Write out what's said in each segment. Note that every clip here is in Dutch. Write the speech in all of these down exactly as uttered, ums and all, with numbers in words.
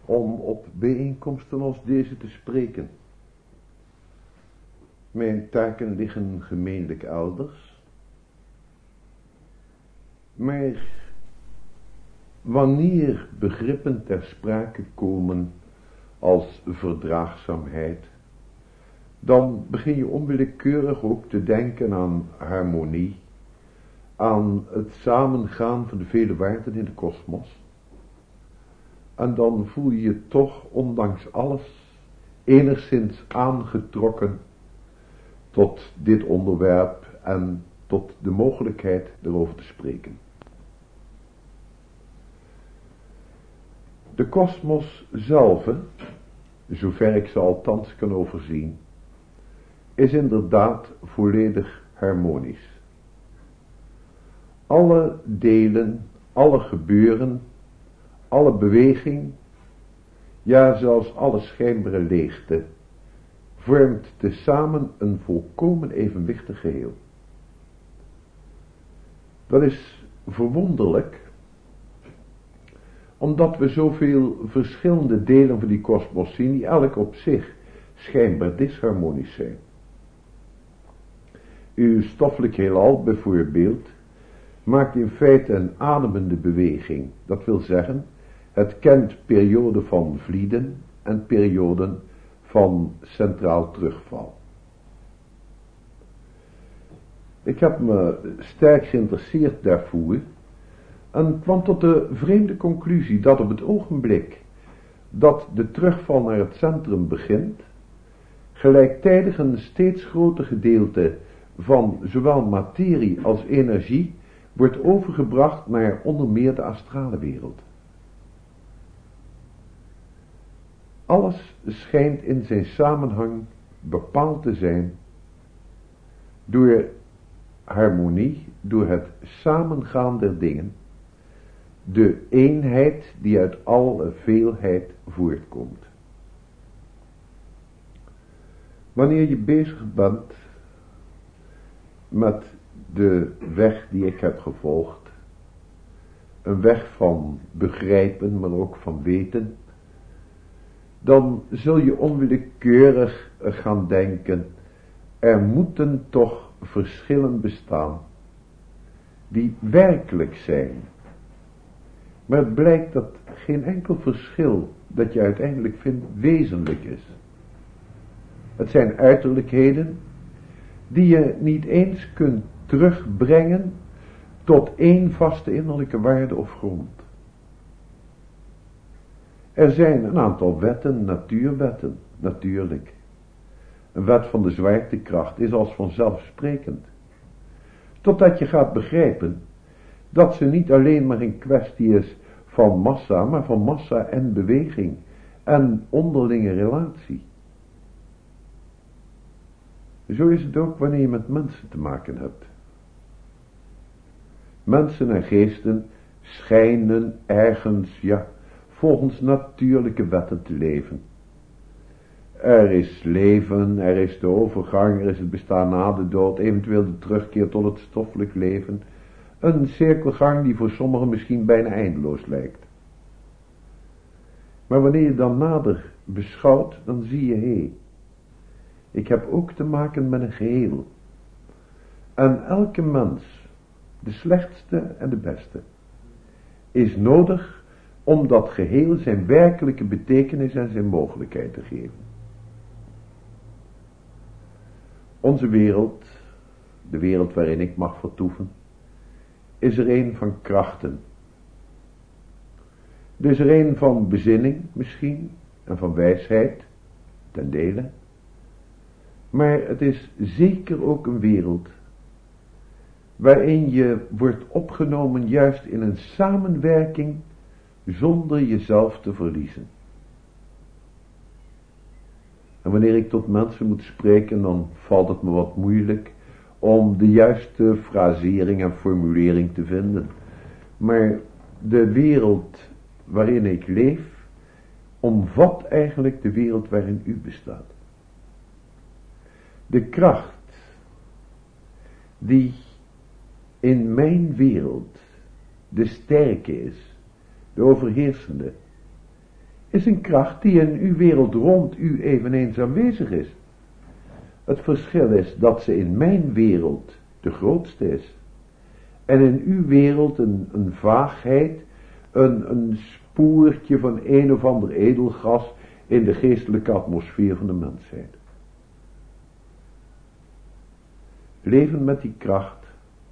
om op bijeenkomsten als deze te spreken. Mijn taken liggen gemeenlijk elders. Maar wanneer begrippen ter sprake komen als verdraagzaamheid, dan begin je onwillekeurig ook te denken aan harmonie, aan het samengaan van de vele waarden in de kosmos. En dan voel je je toch, ondanks alles, enigszins aangetrokken tot dit onderwerp en tot de mogelijkheid erover te spreken. De kosmos zelf, zover ik ze althans kan overzien, is inderdaad volledig harmonisch. Alle delen, alle gebeuren, alle beweging, ja zelfs alle schijnbare leegte, vormt tezamen een volkomen evenwichtig geheel. Dat is verwonderlijk, omdat we zoveel verschillende delen van die kosmos zien, die elk op zich schijnbaar disharmonisch zijn. Uw stoffelijk heelal bijvoorbeeld maakt in feite een ademende beweging. Dat wil zeggen, het kent perioden van vlieden en perioden van centraal terugval. Ik heb me sterk geïnteresseerd daarvoor en kwam tot de vreemde conclusie dat op het ogenblik dat de terugval naar het centrum begint, gelijktijdig een steeds groter gedeelte van zowel materie als energie wordt overgebracht naar onder meer de astrale wereld. Alles schijnt in zijn samenhang bepaald te zijn door harmonie, door het samengaan der dingen, de eenheid die uit alle veelheid voortkomt. Wanneer je bezig bent met de weg die ik heb gevolgd, een weg van begrijpen, maar ook van weten, dan zul je onwillekeurig gaan denken, er moeten toch verschillen bestaan die werkelijk zijn. Maar het blijkt dat geen enkel verschil dat je uiteindelijk vindt wezenlijk is. Het zijn uiterlijkheden die je niet eens kunt terugbrengen tot één vaste innerlijke waarde of grond. Er zijn een aantal wetten, natuurwetten, natuurlijk. Een wet van de zwaartekracht is als vanzelfsprekend. Totdat je gaat begrijpen dat ze niet alleen maar een kwestie is van massa, maar van massa en beweging en onderlinge relatie. Zo is het ook wanneer je met mensen te maken hebt. Mensen en geesten schijnen ergens, ja, volgens natuurlijke wetten te leven. Er is leven, er is de overgang, er is het bestaan na de dood, eventueel de terugkeer tot het stoffelijk leven. Een cirkelgang die voor sommigen misschien bijna eindeloos lijkt. Maar wanneer je dan nader beschouwt, dan zie je, hé, hey, ik heb ook te maken met een geheel. En elke mens, de slechtste en de beste, is nodig om dat geheel zijn werkelijke betekenis en zijn mogelijkheid te geven. Onze wereld, de wereld waarin ik mag vertoeven, is er een van krachten. Er is er een van bezinning misschien en van wijsheid, ten dele. Maar het is zeker ook een wereld waarin je wordt opgenomen juist in een samenwerking zonder jezelf te verliezen. En wanneer ik tot mensen moet spreken, dan valt het me wat moeilijk om de juiste frasering en formulering te vinden. Maar de wereld waarin ik leef, omvat eigenlijk de wereld waarin u bestaat. De kracht die in mijn wereld de sterke is, de overheersende, is een kracht die in uw wereld rond u eveneens aanwezig is. Het verschil is dat ze in mijn wereld de grootste is. En in uw wereld een, een vaagheid, een, een spoortje van een of ander edelgas in de geestelijke atmosfeer van de mensheid. Leven met die kracht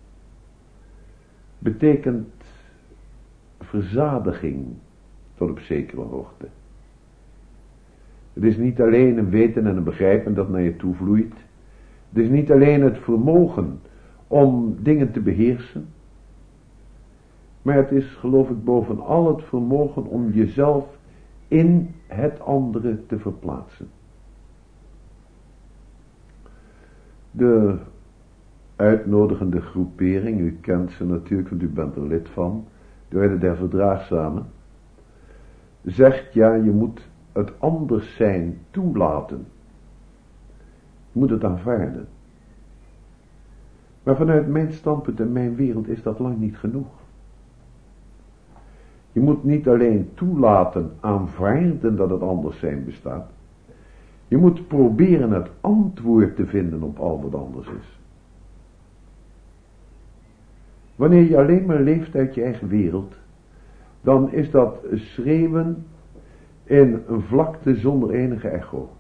betekent verzadiging tot op zekere hoogte. Het is niet alleen een weten en een begrijpen dat naar je toe vloeit. Het is niet alleen het vermogen om dingen te beheersen. Maar het is, geloof ik, bovenal het vermogen om jezelf in het andere te verplaatsen. De uitnodigende groepering, u kent ze natuurlijk, want u bent er lid van, de Orde der Verdraagzamen, zegt ja, je moet het anders zijn toelaten. Je moet het aanvaarden. Maar vanuit mijn standpunt en mijn wereld is dat lang niet genoeg. Je moet niet alleen toelaten, aanvaarden dat het anders zijn bestaat. Je moet proberen het antwoord te vinden op al wat anders is. Wanneer je alleen maar leeft uit je eigen wereld, dan is dat schreeuwen in een vlakte zonder enige echo.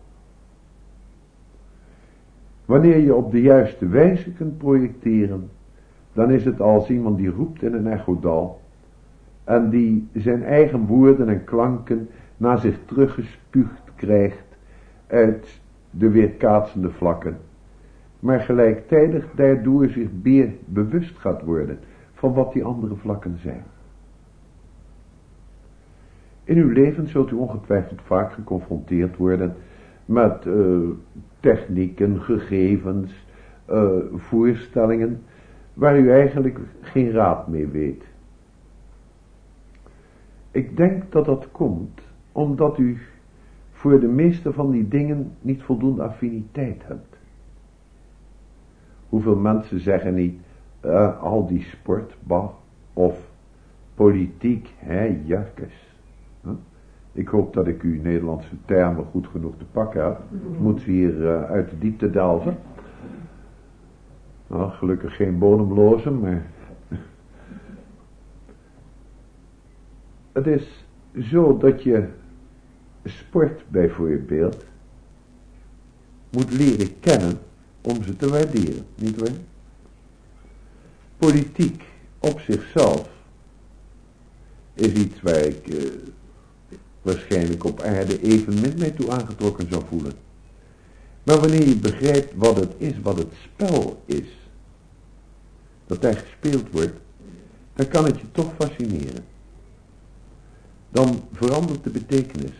Wanneer je op de juiste wijze kunt projecteren, dan is het als iemand die roept in een echodal en die zijn eigen woorden en klanken naar zich teruggespuugd krijgt uit de weerkaatsende vlakken, maar gelijktijdig daardoor zich meer bewust gaat worden van wat die andere vlakken zijn. In uw leven zult u ongetwijfeld vaak geconfronteerd worden met uh, technieken, gegevens, uh, voorstellingen, waar u eigenlijk geen raad mee weet. Ik denk dat dat komt omdat u voor de meeste van die dingen niet voldoende affiniteit hebt. Hoeveel mensen zeggen niet, uh, al die sport, bah, of politiek, hè, jarkes. Huh? Ik hoop dat ik uw Nederlandse termen goed genoeg te pakken heb. Moet ze hier uh, uit de diepte delven. Nou, gelukkig geen bodemlozen, maar... Het is zo dat je sport bijvoorbeeld moet leren kennen om ze te waarderen, niet waar? Politiek op zichzelf is iets waar ik uh, waarschijnlijk op aarde evenmin mee toe aangetrokken zou voelen. Maar wanneer je begrijpt wat het is, wat het spel is, dat daar gespeeld wordt, dan kan het je toch fascineren. Dan verandert de betekenis.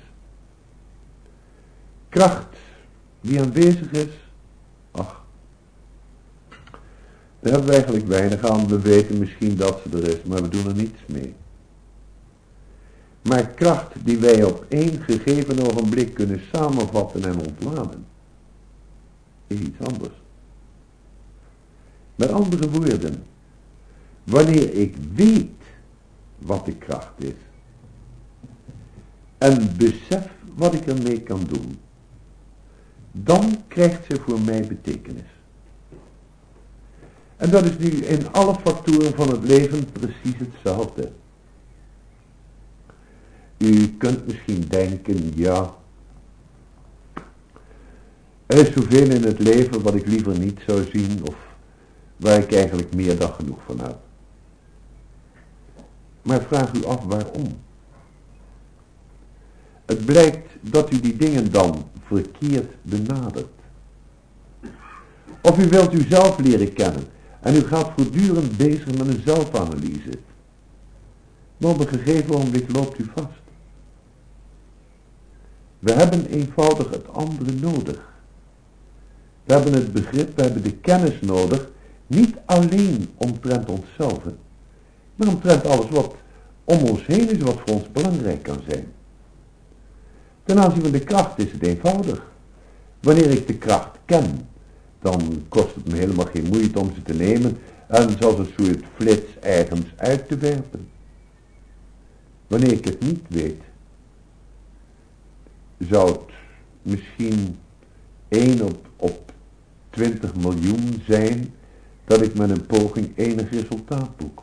Kracht die aanwezig is, ach, daar hebben we eigenlijk weinig aan. We weten misschien dat ze er is, maar we doen er niets mee. Maar kracht die wij op één gegeven ogenblik kunnen samenvatten en ontladen, is iets anders. Met andere woorden, wanneer ik weet wat de kracht is, en besef wat ik ermee kan doen, dan krijgt ze voor mij betekenis. En dat is nu in alle factoren van het leven precies hetzelfde. U kunt misschien denken, ja, er is zoveel in het leven wat ik liever niet zou zien, of waar ik eigenlijk meer dan genoeg van heb. Maar vraag u af waarom. Het blijkt dat u die dingen dan verkeerd benadert. Of u wilt uzelf leren kennen en u gaat voortdurend bezig met een zelfanalyse. Maar op een gegeven moment loopt u vast. We hebben eenvoudig het andere nodig. We hebben het begrip, we hebben de kennis nodig, niet alleen omtrent onszelf, maar omtrent alles wat om ons heen is, wat voor ons belangrijk kan zijn. Ten aanzien van de kracht is het eenvoudig. Wanneer ik de kracht ken, dan kost het me helemaal geen moeite om ze te nemen en zoals een soort flits ergens uit te werpen. Wanneer ik het niet weet, zou het misschien één op, op twintig miljoen zijn dat ik met een poging enig resultaat boek.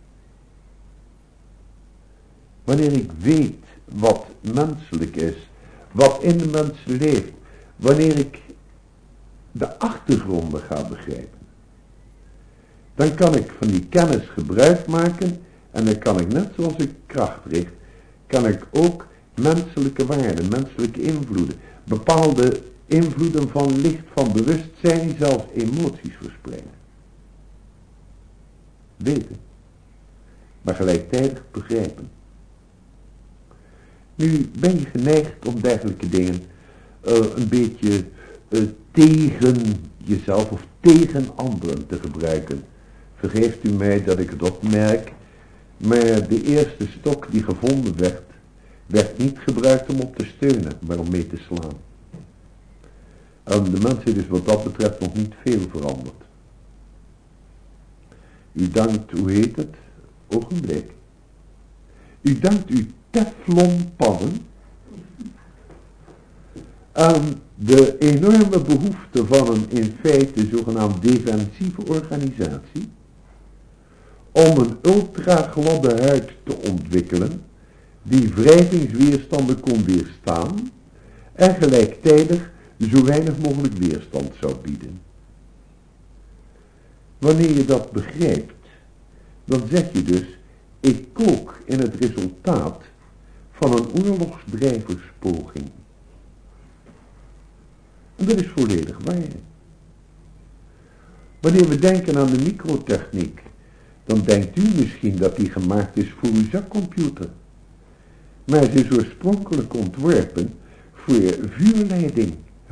Wanneer ik weet wat menselijk is, wat in de mens leeft, wanneer ik de achtergronden ga begrijpen, dan kan ik van die kennis gebruik maken en dan kan ik, net zoals ik kracht richt, kan ik ook menselijke waarden, menselijke invloeden, bepaalde invloeden van licht, van bewustzijn, zelfs emoties verspreiden. Weten, maar gelijktijdig begrijpen. Nu ben je geneigd om dergelijke dingen uh, een beetje uh, tegen jezelf of tegen anderen te gebruiken. Vergeeft u mij dat ik het opmerk, maar de eerste stok die gevonden werd, werd niet gebruikt om op te steunen, maar om mee te slaan. En de mens is dus wat dat betreft nog niet veel veranderd. U dankt, hoe heet het? Ogenblik. U dankt uw teflonpannen aan de enorme behoefte van een in feite zogenaamd defensieve organisatie om een ultragladde huid te ontwikkelen die wrijvingsweerstanden kon weerstaan en gelijktijdig zo weinig mogelijk weerstand zou bieden. Wanneer je dat begrijpt, dan zeg je dus, ik kook in het resultaat van een oorlogsdrijverspoging. En dat is volledig waar. Wanneer we denken aan de microtechniek, dan denkt u misschien dat die gemaakt is voor uw zakcomputer. Maar het is oorspronkelijk ontworpen voor vuurleiding. Hè?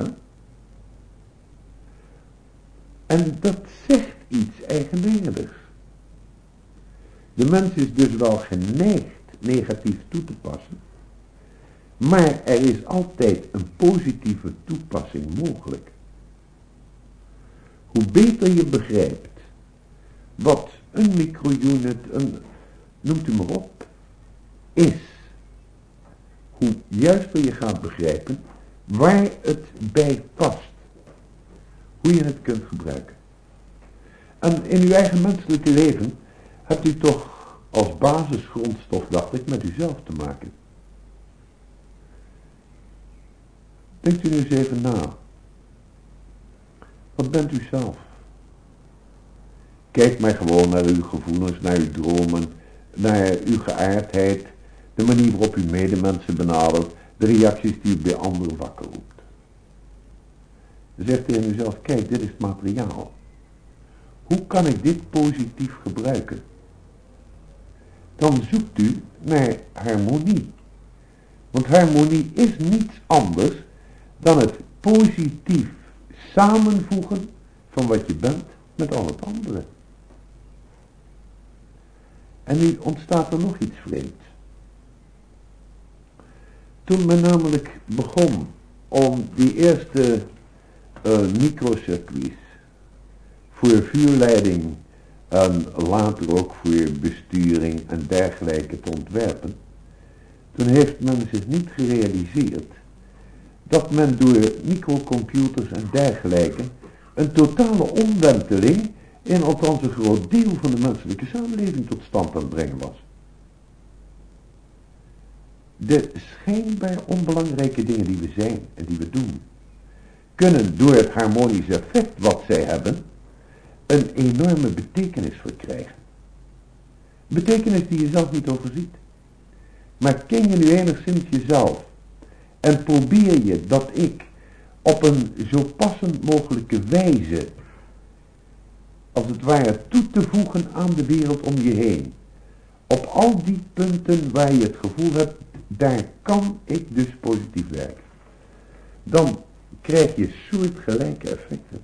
En dat zegt iets eigenaardigs. De mens is dus wel geneigd negatief toe te passen, maar er is altijd een positieve toepassing mogelijk. Hoe beter je begrijpt wat een microunit, een, noemt u maar op, is, hoe juister je gaat begrijpen waar het bij past, hoe je het kunt gebruiken. En in uw eigen menselijke leven hebt u toch als basisgrondstof, dacht ik, met uzelf te maken. Denkt u nu eens even na. Wat bent u zelf? Kijk maar gewoon naar uw gevoelens, naar uw dromen, naar uw geaardheid, de manier waarop u medemensen benadert, de reacties die u bij anderen wakker roept. Zegt tegen uzelf, kijk, dit is het materiaal. Hoe kan ik dit positief gebruiken? Dan zoekt u naar harmonie. Want harmonie is niets anders dan het positief samenvoegen van wat je bent met al het andere. En nu ontstaat er nog iets vreemds. Toen men namelijk begon om die eerste uh, microcircuits voor vuurleiding en later ook voor besturing en dergelijke te ontwerpen, toen heeft men zich niet gerealiseerd dat men door microcomputers en dergelijke een totale omwenteling in althans een groot deel van de menselijke samenleving tot stand aan het brengen was. De schijnbaar onbelangrijke dingen die we zijn en die we doen, kunnen door het harmonisch effect wat zij hebben, een enorme betekenis verkrijgen. Betekenis die je zelf niet overziet. Maar ken je nu enigszins jezelf en probeer je dat ik op een zo passend mogelijke wijze, als het ware, toe te voegen aan de wereld om je heen. Op al die punten waar je het gevoel hebt, daar kan ik dus positief werken. Dan krijg je soortgelijke effecten.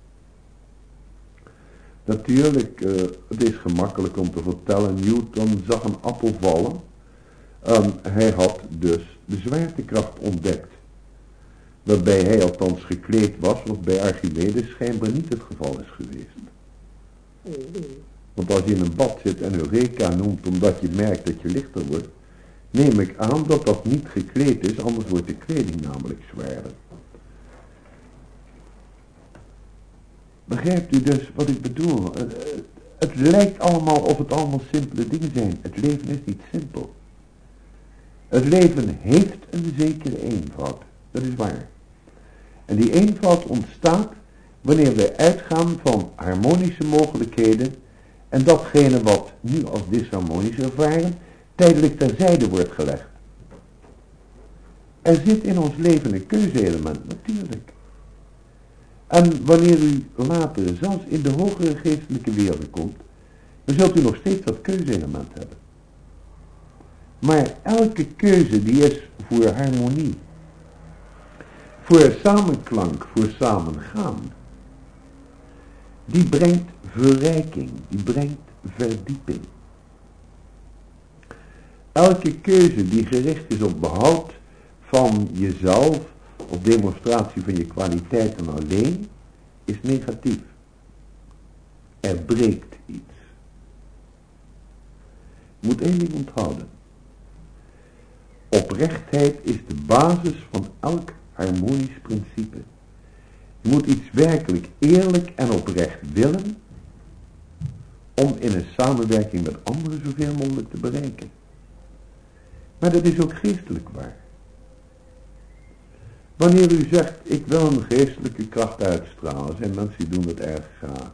Natuurlijk, uh, het is gemakkelijk om te vertellen, Newton zag een appel vallen en hij had dus de zwaartekracht ontdekt. Waarbij hij althans gekleed was, wat bij Archimedes schijnbaar niet het geval is geweest. Want als je in een bad zit en Eureka noemt omdat je merkt dat je lichter wordt, neem ik aan dat dat niet gekleed is, anders wordt de kleding namelijk zwaarder. Begrijpt u dus wat ik bedoel? Het, het lijkt allemaal of het allemaal simpele dingen zijn. Het leven is niet simpel. Het leven heeft een zekere eenvoud. Dat is waar. En die eenvoud ontstaat wanneer we uitgaan van harmonische mogelijkheden en datgene wat nu als disharmonisch ervaren, tijdelijk terzijde wordt gelegd. Er zit in ons leven een keuze-element, natuurlijk. En wanneer u later zelfs in de hogere geestelijke wereld komt, dan zult u nog steeds dat keuze-element hebben. Maar elke keuze die is voor harmonie, voor samenklank, voor samengaan, die brengt verrijking, die brengt verdieping. Elke keuze die gericht is op behoud van jezelf, op demonstratie van je kwaliteiten alleen, is negatief. Er breekt iets. Je moet één ding onthouden. Oprechtheid is de basis van elk harmonisch principe. Je moet iets werkelijk eerlijk en oprecht willen om in een samenwerking met anderen zoveel mogelijk te bereiken. Maar dat is ook geestelijk waar. Wanneer u zegt, ik wil een geestelijke kracht uitstralen, zijn mensen die doen dat erg graag.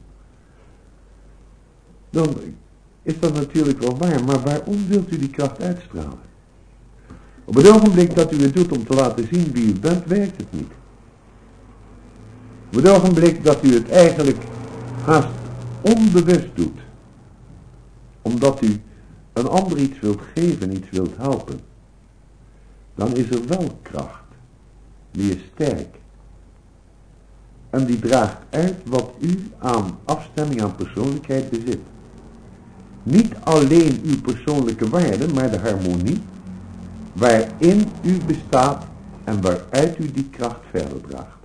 Dan is dat natuurlijk wel waar, maar waarom wilt u die kracht uitstralen? Op het ogenblik dat u het doet om te laten zien wie u bent, werkt het niet. Op het ogenblik dat u het eigenlijk haast onbewust doet, omdat u een ander iets wilt geven, iets wilt helpen, dan is er wel kracht. Die is sterk. En die draagt uit wat u aan afstemming aan persoonlijkheid bezit. Niet alleen uw persoonlijke waarde, maar de harmonie waarin u bestaat en waaruit u die kracht verder draagt.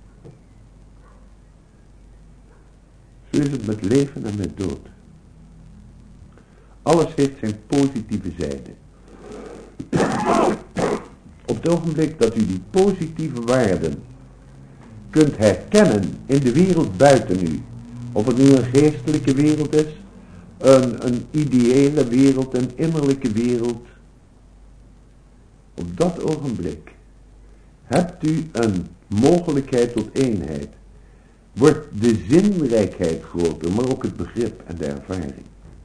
Zo is het met leven en met dood. Alles heeft zijn positieve zijde. Op het ogenblik dat u die positieve waarden kunt herkennen in de wereld buiten u, of het nu een geestelijke wereld is, een, een ideële wereld, een innerlijke wereld, op dat ogenblik hebt u een mogelijkheid tot eenheid. Wordt de zinrijkheid groter, maar ook het begrip en de ervaring.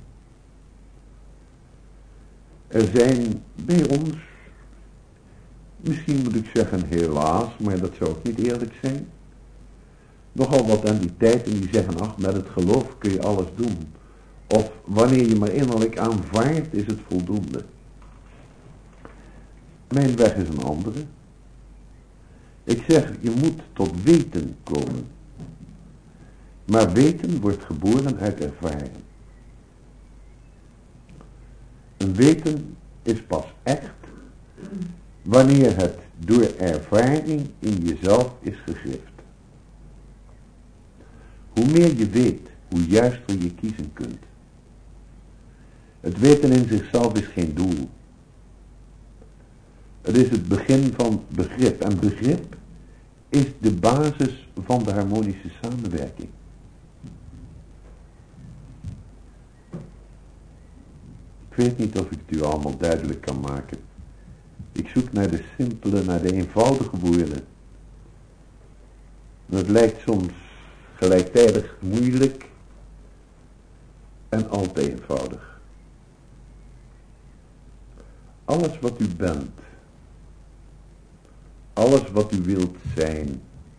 Er zijn bij ons, misschien moet ik zeggen helaas, maar dat zou ook niet eerlijk zijn, nogal wat entiteiten die zeggen, ach, met het geloof kun je alles doen. Of wanneer je maar innerlijk aanvaardt, is het voldoende. Mijn weg is een andere. Ik zeg, je moet tot weten komen. Maar weten wordt geboren uit ervaring. Een weten is pas echt wanneer het door ervaring in jezelf is gegrift. Hoe meer je weet, hoe juister je kiezen kunt. Het weten in zichzelf is geen doel. Het is het begin van begrip. En begrip is de basis van de harmonische samenwerking. Ik weet niet of ik het u allemaal duidelijk kan maken. Ik zoek naar de simpele, naar de eenvoudige woorden. En het lijkt soms gelijktijdig moeilijk en al te eenvoudig. Alles wat u bent, alles wat u wilt zijn,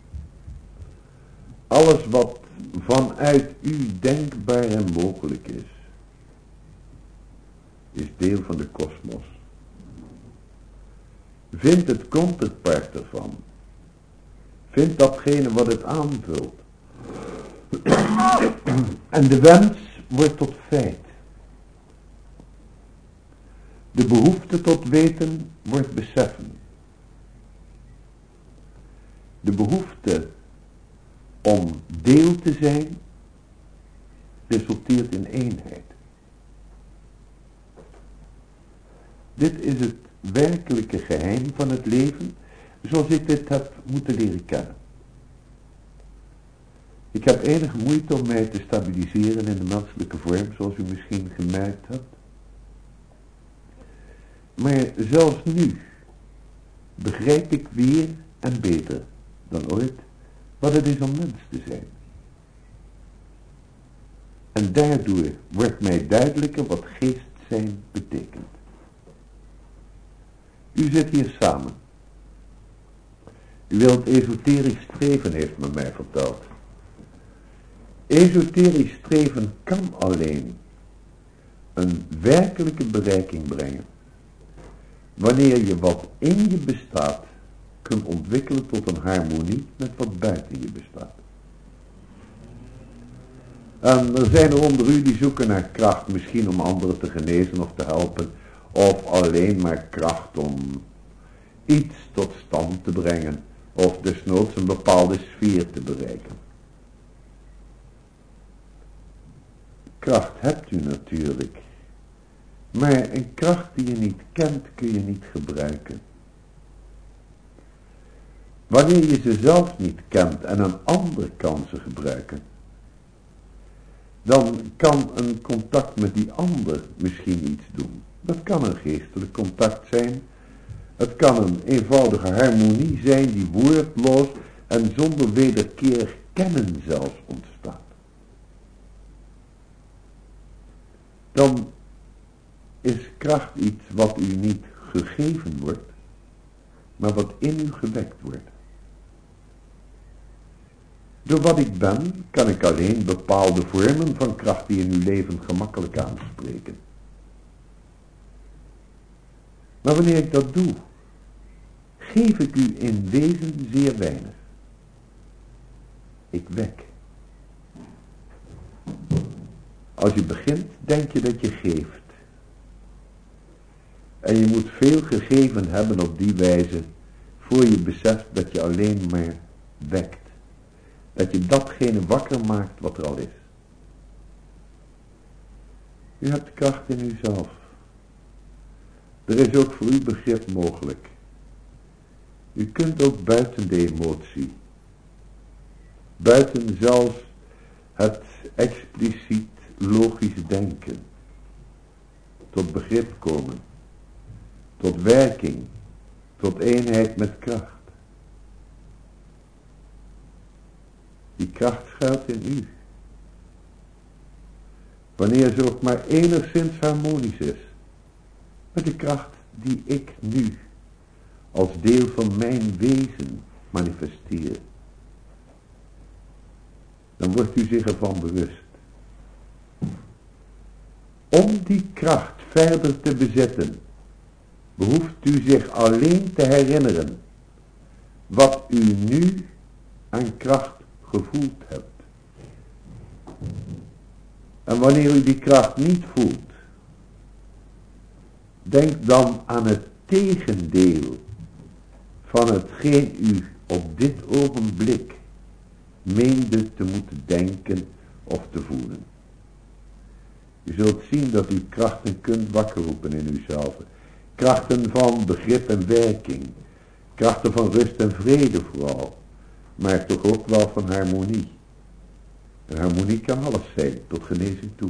alles wat vanuit u denkbaar en mogelijk is, is deel van de kosmos. Vind het counterpart ervan. Vind datgene wat het aanvult. En de wens wordt tot feit. De behoefte tot weten wordt beseffen. De behoefte om deel te zijn resulteert in eenheid. Dit is het werkelijke geheim van het leven, zoals ik dit heb moeten leren kennen. Ik heb enige moeite om mij te stabiliseren in de menselijke vorm, zoals u misschien gemerkt hebt. Maar zelfs nu begrijp ik weer en beter dan ooit wat het is om mens te zijn. En daardoor wordt mij duidelijker wat geest zijn betekent. U zit hier samen. U wilt esoterisch streven, heeft men mij verteld. Esoterisch streven kan alleen een werkelijke bereiking brengen wanneer je wat in je bestaat kunt ontwikkelen tot een harmonie met wat buiten je bestaat. En er zijn er onder u die zoeken naar kracht, misschien om anderen te genezen of te helpen, of alleen maar kracht om iets tot stand te brengen, of desnoods een bepaalde sfeer te bereiken. Kracht hebt u natuurlijk, maar een kracht die je niet kent kun je niet gebruiken. Wanneer je ze zelf niet kent en een ander kan ze gebruiken, dan kan een contact met die ander misschien iets doen. Dat kan een geestelijk contact zijn. Het kan een eenvoudige harmonie zijn die woordloos en zonder wederkerig kennen zelfs ontstaat. Dan is kracht iets wat u niet gegeven wordt, maar wat in u gewekt wordt. Door wat ik ben, kan ik alleen bepaalde vormen van kracht die in uw leven gemakkelijk aanspreken. Maar wanneer ik dat doe, geef ik u in wezen zeer weinig. Ik wek. Als je begint, denk je dat je geeft. En je moet veel gegeven hebben op die wijze, voor je beseft dat je alleen maar wekt. Dat je datgene wakker maakt wat er al is. U hebt kracht in uzelf. Er is ook voor u begrip mogelijk. U kunt ook buiten de emotie, buiten zelfs het expliciet logisch denken, tot begrip komen, tot werking, tot eenheid met kracht. Die kracht schuilt in u. Wanneer ze ook maar enigszins harmonisch is met de kracht die ik nu als deel van mijn wezen manifesteer, dan wordt u zich ervan bewust. Om die kracht verder te bezetten, behoeft u zich alleen te herinneren wat u nu aan kracht gevoeld hebt. En wanneer u die kracht niet voelt, denk dan aan het tegendeel van hetgeen u op dit ogenblik meende te moeten denken of te voelen. U zult zien dat u krachten kunt wakker roepen in uzelf. Krachten van begrip en werking. Krachten van rust en vrede vooral. Maar toch ook wel van harmonie. En harmonie kan alles zijn, tot genezing toe.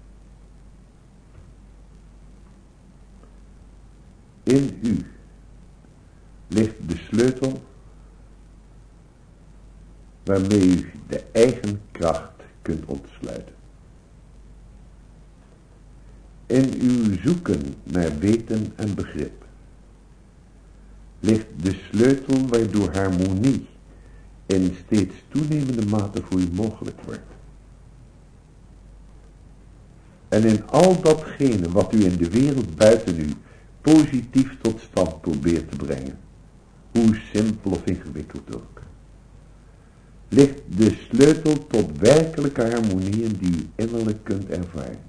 In u ligt de sleutel waarmee u de eigen kracht kunt ontsluiten. In uw zoeken naar weten en begrip ligt de sleutel waardoor harmonie in steeds toenemende mate voor u mogelijk wordt. En in al datgene wat u in de wereld buiten u positief tot stand probeert te brengen, hoe simpel of ingewikkeld ook, ligt de sleutel tot werkelijke harmonieën die u innerlijk kunt ervaren.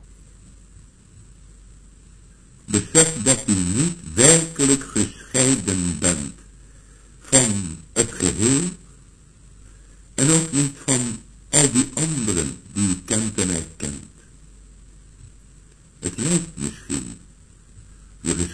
Besef dat u niet werkelijk gescheiden bent van het geheel en ook niet van al die anderen die u kent en herkent. Het lijkt misschien, de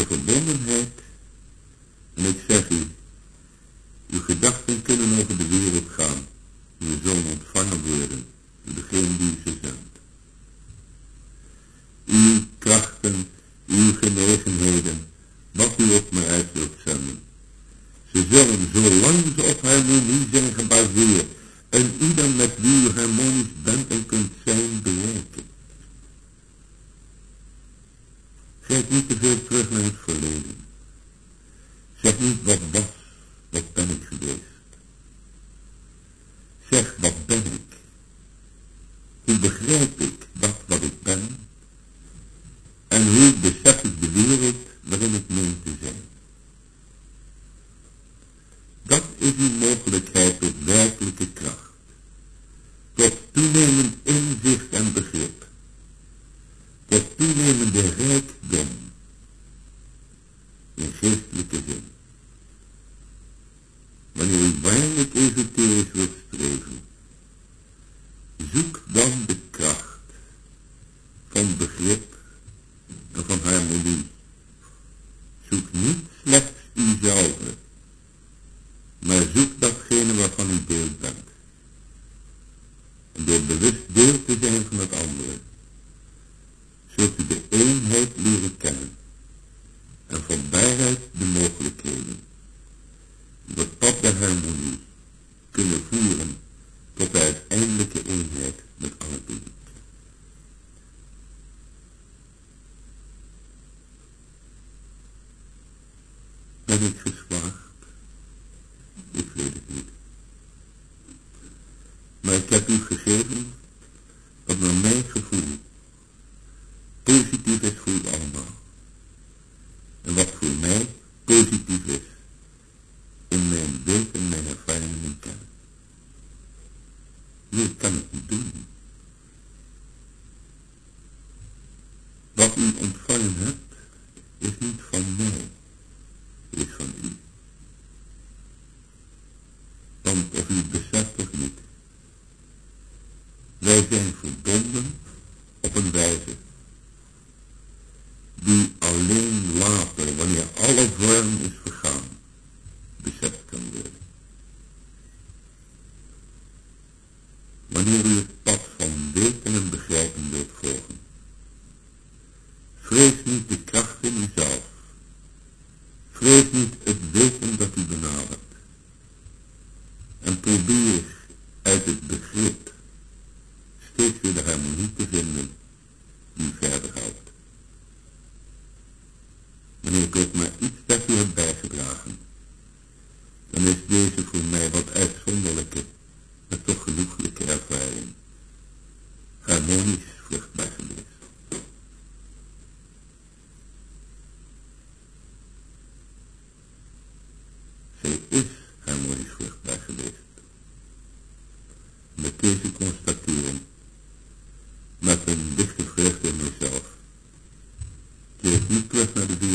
verbondenheid. En ik zeg u, uw gedachten kunnen over de wereld gaan. U zullen ontvangen worden door degene die ze zendt. Uw krachten, uw genegenheden, wat u ook maar uit wilt zenden. Ze zullen, zolang ze op harmonie zijn gebaseerd, en ieder met wie u harmonisch bent en kunt zijn, bereiken. Kijk niet te veel terug naar het verleden. Zeg niet wat was, wat ben ik geweest. Zeg wat ben ik. Hoe begrijp ik dat wat ik ben? En hoe besef ik de wereld waarin ik meen te zijn? Dat is uw mogelijkheid tot werkelijke kracht. Tot toenemend inzicht en begrip. Tot toenemende rijkdom. In geestelijke zin. Wanneer u waarlijk esoterisch wilt streven, zoek dan de kracht van begrip en van harmonie. Zoek niet slechts uzelf, maar zoek datgene waarvan u deel bent. En door bewust deel te zijn van het andere, zult u de eenheid leren kennen en van daaruit de mogelijkheden, het pad der harmonie, kunnen voeren tot de uiteindelijke eenheid met al het publiek. Ben ik geslaagd? Ik weet het niet. Maar ik heb u gegeven wat naar mijn gevoel positief is voor u allemaal. En wat voor mij positief is in mijn beeld en mijn ervaringen en kennis. Nee, ik kan het niet doen. Wat u ontvangen hebt, is niet van mij, is van u. Want of u het beseft of niet, wij zijn verbonden op een wijze die alleen later, wanneer alle vorm is vergaan, beseft kan worden. Wanneer u het pad van weten en begrijpen wilt volgen, vrees niet de kracht in uzelf. Vrees niet het weten dat u benadert. En probeer uit het begrip steeds weer de harmonie te vinden die u verder helpt. Wanneer ik ook maar iets daartoe heb bijgedragen, dan is deze voor mij wat uitzonderlijke, maar toch genoeglijke ervaring harmonisch vruchtbaar geweest. Zij is harmonisch vruchtbaar geweest. Met deze constatering, met een lichte vreugde in mezelf, keer ik niet terug naar de